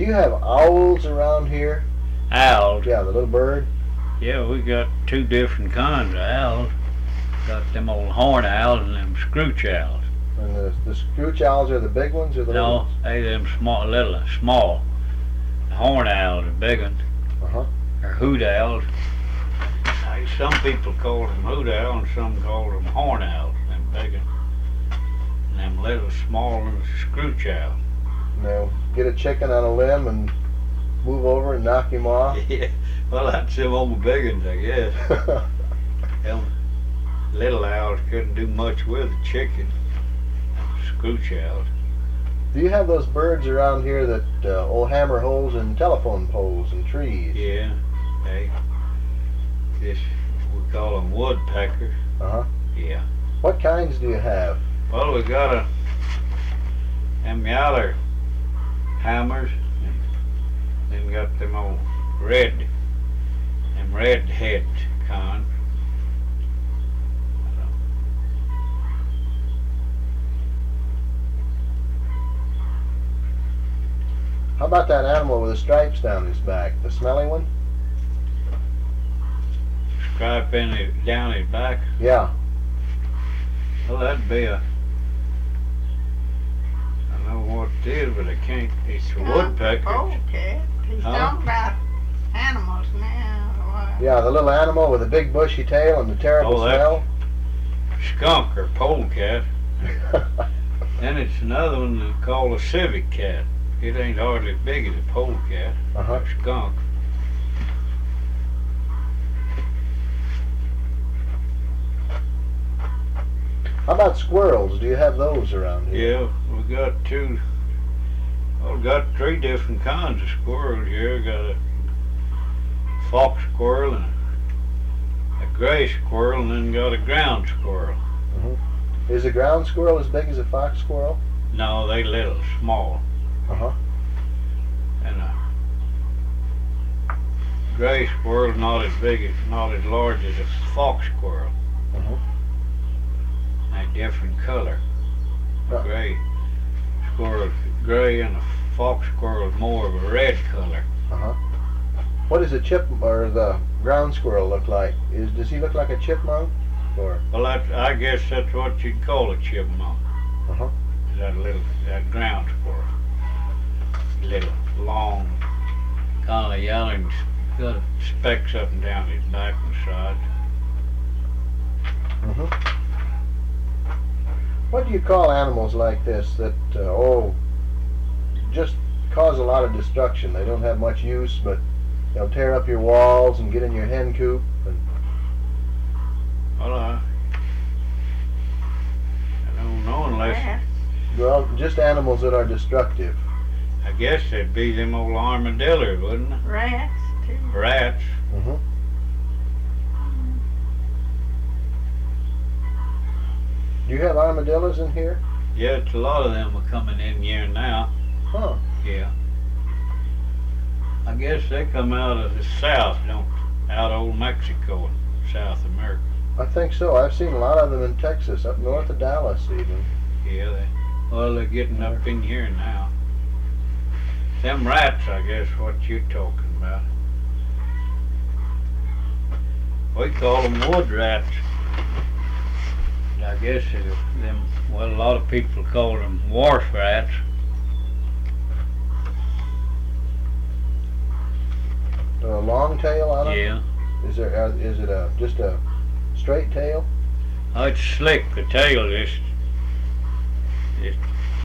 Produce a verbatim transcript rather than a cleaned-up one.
you have owls around here? Owls? Yeah, the little bird. Yeah, we got two different kinds of owls. Got them old horn owls and them scrooch owls. And the, the scrooch owls are the big ones, or the little No, ones? they them small, little, small. The horn owls are big ones. Uh huh. Or hoot owls. Hey, some people call them hoot owls and some call them horn owls. Them big ones. And them little small ones, scrooch owls. Now, get a chicken on a limb and move over and knock him off. Yeah, well, that's them old big ones, I guess. Them little owls couldn't do much with a chicken. Scrooch owls. Do you have those birds around here that uh, will hammer holes in telephone poles and trees? Yeah, they, this, we call them woodpeckers. Uh-huh. Yeah. What kinds do you have? Well, we got a, them yaller hammers, and then got them old red, them red head kind. How about that animal with the stripes down his back, the smelly one? Stripe in it, down his back. Yeah. Well, that'd be a, I don't know what it is, but I can't, it's a woodpecker. Okay. He's Huh? talking about animals now. Wow. Yeah, the little animal with the big bushy tail and the terrible Oh, that- smell. Skunk or polecat. Then it's another one called a civet cat. It ain't hardly as big as a polecat Uh-huh. or skunk. How about squirrels? Do you have those around here? Yeah, we got two, well, we got three different kinds of squirrels here. We got a fox squirrel and a gray squirrel, and then got a ground squirrel. Is a ground squirrel as big as a fox squirrel? No, they little, small. Uh-huh. And a gray squirrel's not as big as, not as large as a fox squirrel. Uh-huh. A different color. Huh. Gray squirrel, gray, and a fox squirrel is more of a red color. Uh-huh. What does a chip or the ground squirrel look like? Is does he look like a chipmunk? Or Well, that, I guess that's what you'd call a chipmunk. uh-huh. That little, that ground squirrel. Little, long, kind of yellow, and got specks up and down his back and sides. Mm-hmm. What do you call animals like this that uh, oh just cause a lot of destruction? They don't have much use, but they'll tear up your walls and get in your hen coop. And Well, I, I don't know unless, Rats. well, just animals that are destructive. I guess it'd be them old armadillos, wouldn't it? Rats, too. Rats. Mm-hmm. Do you have armadillos in here? Yeah, it's a lot of them are coming in here now. Huh. Yeah. I guess they come out of the south, don't they? Out of old Mexico and South America. I think so. I've seen a lot of them in Texas, up north of Dallas even. Yeah, they, well, they're getting up in here now. Them rats, I guess, what you're talking about. We call them wood rats. I guess it, them, well, a lot of people call them wharf rats. A long tail on them? Yeah. Is there? Uh, is it a just a straight tail? Oh, it's slick. The tail just, just